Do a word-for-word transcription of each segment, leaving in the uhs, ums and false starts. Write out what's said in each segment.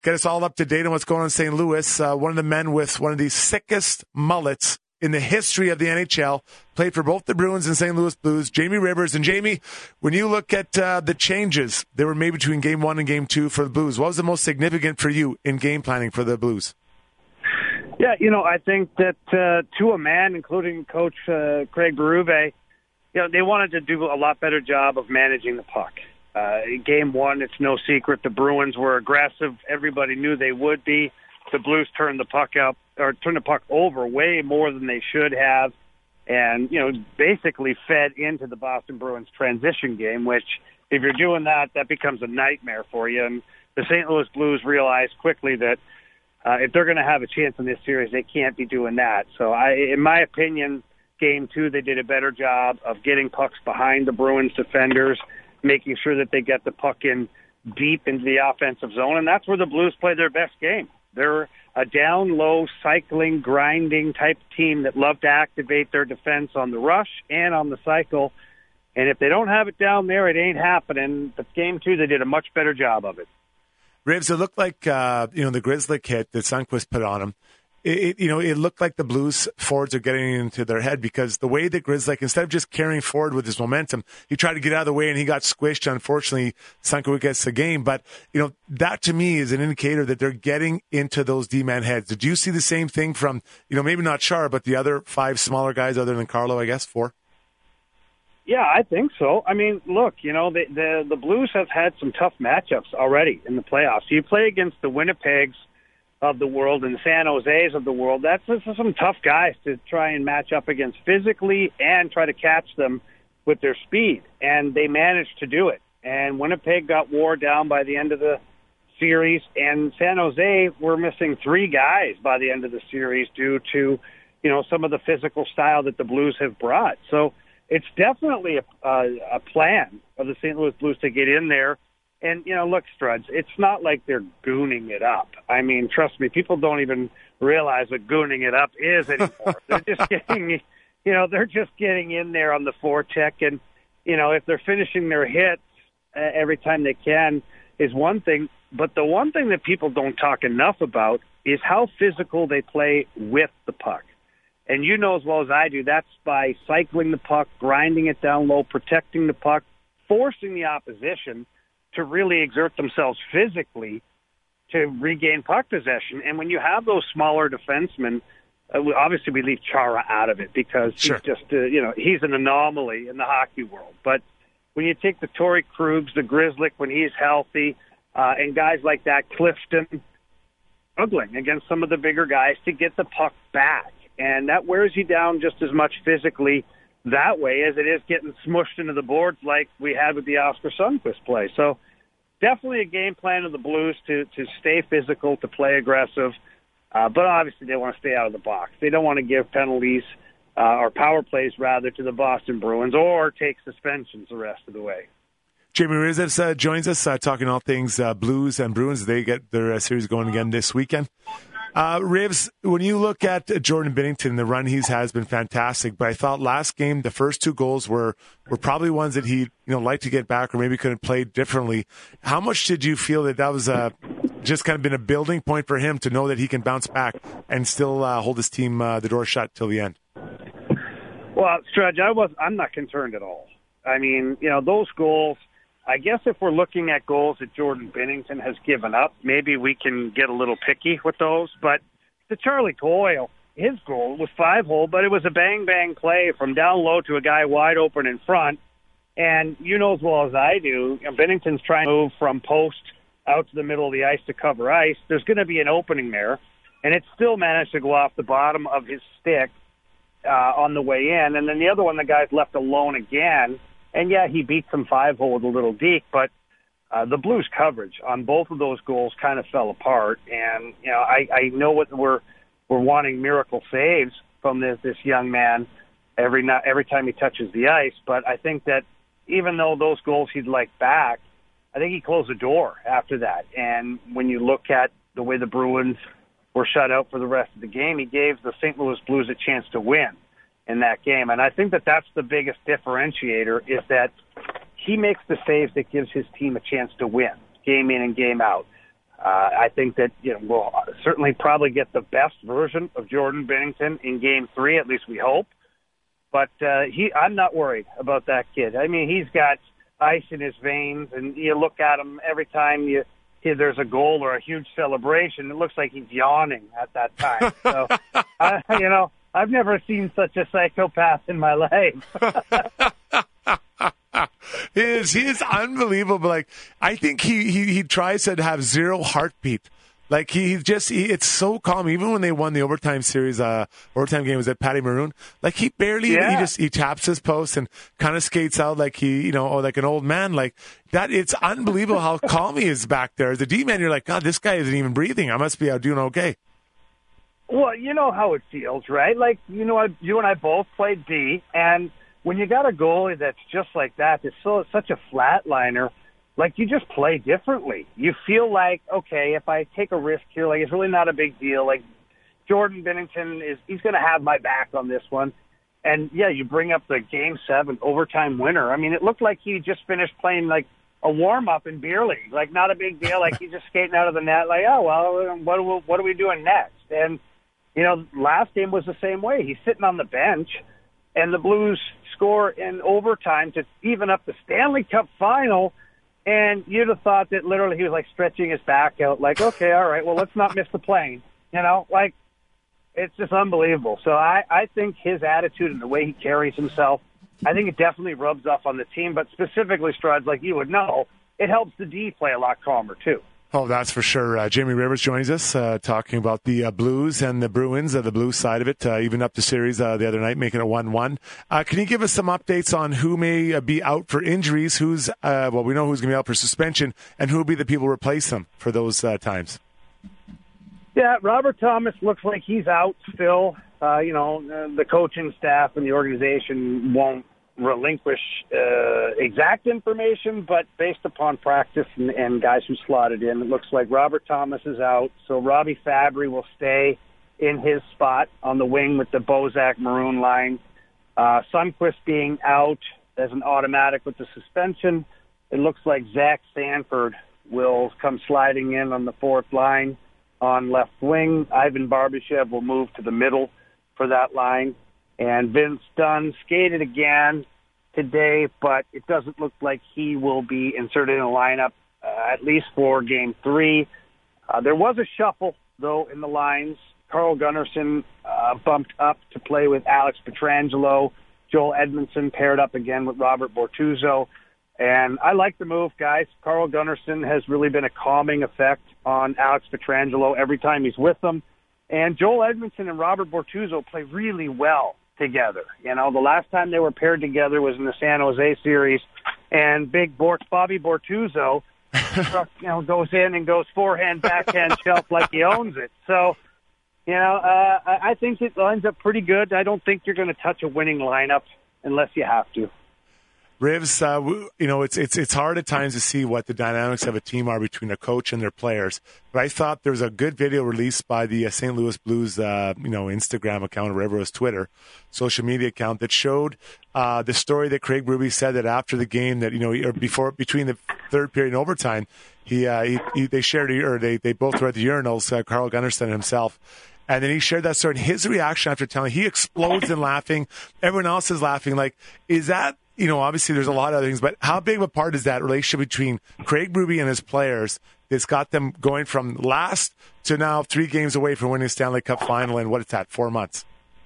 get us all up to date on what's going on in Saint Louis. Uh, one of the men with one of the sickest mullets in the history of the N H L, played for both the Bruins and Saint Louis Blues, Jamie Rivers. And Jamie, when you look at uh, the changes that were made between game one and game two for the Blues, what was the most significant for you in game planning for the Blues? Yeah, you know, I think that uh, to a man, including Coach uh, Craig Berube, you know, they wanted to do a lot better job of managing the puck. Uh, in game one, it's no secret the Bruins were aggressive. Everybody knew they would be. The Blues turned the puck up or turned the puck over way more than they should have, and you know, basically fed into the Boston Bruins transition game. Which, if you're doing that, that becomes a nightmare for you. And the Saint Louis Blues realized quickly that uh, if they're going to have a chance in this series, they can't be doing that. So, I, in my opinion, game two they did a better job of getting pucks behind the Bruins defenders, making sure that they get the puck in deep into the offensive zone, and that's where the Blues play their best game. They're a down-low, cycling, grinding type team that love to activate their defense on the rush and on the cycle, and if they don't have it down there, it ain't happening. But game two, they did a much better job of it. Rivs, it looked like uh, you know the Grizzly hit that Sundqvist put on him. It, it, you know, it looked like the Blues forwards are getting into their head because the way that Grizzly, instead of just carrying forward with his momentum, he tried to get out of the way and he got squished. Unfortunately, Sundqvist gets the game. But, you know, that to me is an indicator that they're getting into those D-man heads. Did you see the same thing from, you know, maybe not Char, but the other five smaller guys other than Carlo, I guess, four? Yeah, I think so. I mean, look, you know, the, the, the Blues have had some tough matchups already in the playoffs. You play against the Winnipegs of the world and the San Jose's of the world. That's, that's some tough guys to try and match up against physically and try to catch them with their speed. And they managed to do it. And Winnipeg got wore down by the end of the series, and San Jose were missing three guys by the end of the series due to, you know, some of the physical style that the Blues have brought. So it's definitely a, a, a plan of the Saint Louis Blues to get in there. And, you know, look, Struds, it's not like they're gooning it up. I mean, trust me, people don't even realize what gooning it up is anymore. They're just getting, you know, they're just getting in there on the forecheck. And, you know, if they're finishing their hits uh, every time they can is one thing. But the one thing that people don't talk enough about is how physical they play with the puck. And you know as well as I do, that's by cycling the puck, grinding it down low, protecting the puck, forcing the opposition to really exert themselves physically to regain puck possession. And when you have those smaller defensemen, uh, obviously we leave Chara out of it because sure. he's just, uh, you know, he's an anomaly in the hockey world. But when you take the Torrey Krugs, the Grizzly, when he's healthy, uh, and guys like that, Clifton, struggling against some of the bigger guys to get the puck back. And that wears you down just as much physically that way as it is getting smushed into the boards like we had with the Oscar Sundqvist play. So definitely a game plan of the Blues to, to stay physical, to play aggressive, uh, but obviously they want to stay out of the box. They don't want to give penalties uh, or power plays, rather, to the Boston Bruins or take suspensions the rest of the way. Jamie Rivers uh, joins us, uh, talking all things uh, Blues and Bruins. They get their uh, series going again this weekend. Uh, Rivs, when you look at Jordan Binnington, the run he's has been fantastic. But I thought last game, the first two goals were, were probably ones that he, you know, liked to get back or maybe could have played differently. How much did you feel that that was uh, just kind of been a building point for him to know that he can bounce back and still uh, hold his team uh, the door shut till the end? Well, Stretch, I was I'm not concerned at all. I mean, you know, those goals. I guess if we're looking at goals that Jordan Binnington has given up, maybe we can get a little picky with those. But the Charlie Coyle, his goal was five-hole, but it was a bang-bang play from down low to a guy wide open in front. And you know as well as I do, you know, Binnington's trying to move from post out to the middle of the ice to cover ice. There's going to be an opening there, and it still managed to go off the bottom of his stick uh, on the way in. And then the other one, the guy's left alone again. And, yeah, he beat some five-hole with a little deke, but uh, the Blues' coverage on both of those goals kind of fell apart. And, you know, I, I know what we're we're wanting miracle saves from this, this young man every every time he touches the ice, but I think that even though those goals he'd like back, I think he closed the door after that. And when you look at the way the Bruins were shut out for the rest of the game, he gave the Saint Louis Blues a chance to win in that game. And I think that that's the biggest differentiator, is that he makes the saves that gives his team a chance to win, game in and game out. Uh, I think that you know we'll certainly probably get the best version of Jordan Binnington in Game Three. At least we hope. But uh, he, I'm not worried about that kid. I mean, he's got ice in his veins, and you look at him every time you hear there's a goal or a huge celebration. It looks like he's yawning at that time. So, I, you know, I've never seen such a psychopath in my life. He is, he is unbelievable. Like, I think he, he, he tries to have zero heartbeat. Like, he just, he, it's so calm. Even when they won the overtime series, uh, overtime game was at Patty Maroon. Like, he barely, yeah. he just, he taps his post and kind of skates out like he, you know, or like an old man. Like, that, it's unbelievable how calm he is back there. As a D-man, you're like, God, this guy isn't even breathing. I must be out doing okay. Well, you know how it feels, right? Like, you know, you and I both played D, and when you got a goalie that's just like that, it's so such a flatliner, like you just play differently. You feel like, okay, if I take a risk here, like it's really not a big deal. Like Jordan Binnington is, he's going to have my back on this one. And yeah, you bring up the Game Seven overtime winner. I mean, it looked like he just finished playing like a warm up in beer league, like not a big deal. Like he's just skating out of the net, like, oh well, what are we, what are we doing next? And you know, last game was the same way. He's sitting on the bench, and the Blues score in overtime to even up the Stanley Cup final. And you'd have thought that literally he was like stretching his back out, like, okay, all right, well, let's not miss the plane. You know, like, it's just unbelievable. So I, I think his attitude and the way he carries himself, I think it definitely rubs off on the team. But specifically, Struds, like you would know, it helps the D play a lot calmer, too. Oh, that's for sure. Uh, Jamie Rivers joins us uh, talking about the uh, Blues and the Bruins, uh, the Blues side of it, uh, even up the series uh, the other night, making it one one. Uh, can you give us some updates on who may uh, be out for injuries, who's, uh, well, we know who's going to be out for suspension, and who will be the people who replace them for those uh, times? Yeah, Robert Thomas looks like he's out still. Uh, you know, uh, the coaching staff and the organization won't relinquish uh, exact information, but based upon practice and, and guys who slotted in, it looks like Robert Thomas is out. So Robbie Fabry will stay in his spot on the wing with the Bozak Maroon line. Uh, Sundqvist being out as an automatic with the suspension. It looks like Zach Sanford will come sliding in on the fourth line on left wing. Ivan Barbashev will move to the middle for that line. And Vince Dunn skated again today, but it doesn't look like he will be inserted in the lineup uh, at least for Game three. Uh, there was a shuffle, though, in the lines. Carl Gunnarsson uh, bumped up to play with Alex Pietrangelo. Joel Edmondson paired up again with Robert Bortuzzo. And I like the move, guys. Carl Gunnarsson has really been a calming effect on Alex Pietrangelo every time he's with them. And Joel Edmondson and Robert Bortuzzo play really well together. You know, the last time they were paired together was in the San Jose series, and big Bort, Bobby Bortuzzo you know, goes in and goes forehand, backhand shelf like he owns it. So, you know, uh, I think it lines up pretty good. I don't think you're going to touch a winning lineup unless you have to. Rivs, uh, you know, it's it's it's hard at times to see what the dynamics of a team are between a coach and their players. But I thought there was a good video released by the uh, Saint Louis Blues, uh, you know, Instagram account or whatever it was, Twitter, social media account that showed uh, the story that Craig Berube said that after the game that, you know, or before between the third period and overtime, he, uh, he, he they shared or they they both were at the urinals, uh, Carl Gunnarsson himself. And then he shared that story. And his reaction after telling, he explodes in laughing. Everyone else is laughing. Like, is that, you know, obviously there's a lot of other things, but how big of a part is that relationship between Craig Berube and his players that's got them going from last to now three games away from winning a Stanley Cup final in, what is that, four months?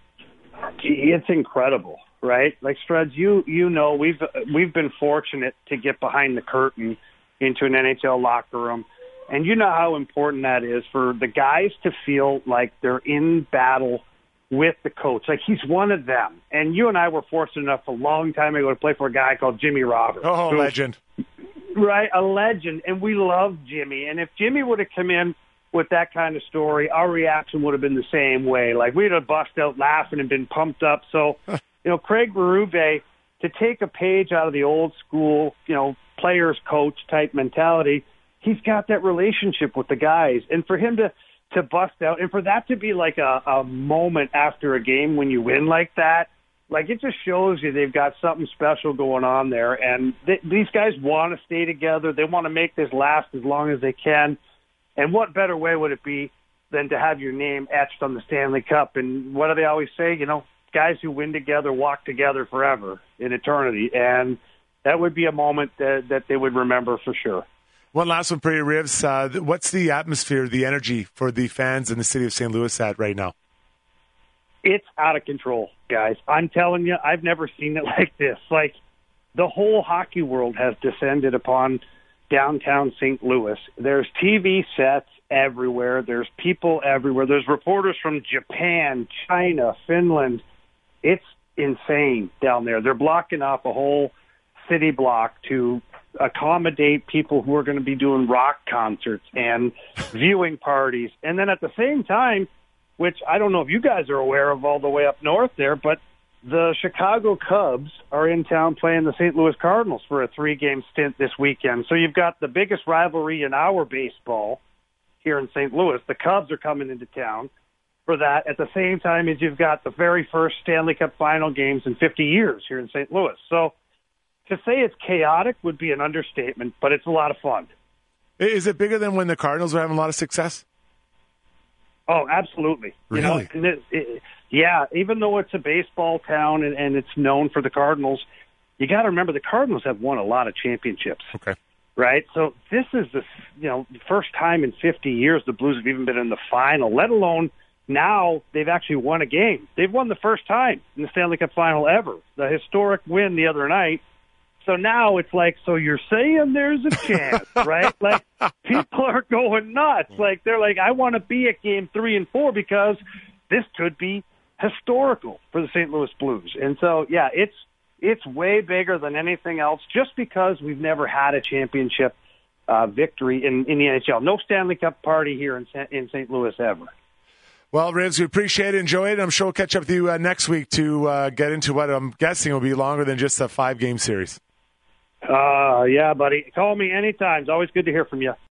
It's incredible, right? Like, Struds, you you know, we've we've been fortunate to get behind the curtain into an N H L locker room. And you know how important that is for the guys to feel like they're in battle with the coach. Like, he's one of them. And you and I were fortunate enough a long time ago to play for a guy called Jimmy Roberts. Oh, who, legend. Right, a legend. And we love Jimmy. And if Jimmy would have come in with that kind of story, our reaction would have been the same way. Like, we'd have bust out laughing and been pumped up. So, you know, Craig Berube, to take a page out of the old school, you know, players coach type mentality, he's got that relationship with the guys. And for him to, to bust out, and for that to be like a, a moment after a game when you win like that, like, it just shows you they've got something special going on there. And they, these guys want to stay together. They want to make this last as long as they can. And what better way would it be than to have your name etched on the Stanley Cup? And what do they always say? You know, guys who win together walk together forever in eternity. And that would be a moment that, that they would remember for sure. One last one for you, Rivs. Uh, what's the atmosphere, the energy for the fans in the city of Saint Louis at right now? It's out of control, guys. I'm telling you, I've never seen it like this. Like, the whole hockey world has descended upon downtown Saint Louis. There's T V sets everywhere. There's people everywhere. There's reporters from Japan, China, Finland. It's insane down there. They're blocking off a whole city block to accommodate people who are going to be doing rock concerts and viewing parties. And then at the same time, which I don't know if you guys are aware of all the way up north there, but the Chicago Cubs are in town playing the Saint Louis Cardinals for a three-game stint this weekend. So you've got the biggest rivalry in our baseball here in Saint Louis. The Cubs are coming into town for that at the same time as you've got the very first Stanley Cup final games in fifty years here in Saint Louis. So to say it's chaotic would be an understatement, but it's a lot of fun. Is it bigger than when the Cardinals were having a lot of success? Oh, absolutely. Really? You know, it, it, yeah, even though it's a baseball town and, and it's known for the Cardinals, you got to remember the Cardinals have won a lot of championships. Okay. Right? So this is the, you know, first time in fifty years the Blues have even been in the final, let alone now they've actually won a game. They've won the first time in the Stanley Cup final ever, the historic win the other night. So now it's like, so you're saying there's a chance, right? Like, people are going nuts. Like, they're like, I want to be at game three and four because this could be historical for the Saint Louis Blues. And so, yeah, it's it's way bigger than anything else just because we've never had a championship uh, victory in, in the N H L. No Stanley Cup party here in, in Saint Louis ever. Well, Rivs, we appreciate it, enjoy it. I'm sure we'll catch up with you uh, next week to uh, get into what I'm guessing will be longer than just a five-game series. Uh, yeah, buddy. Call me anytime. It's always good to hear from you.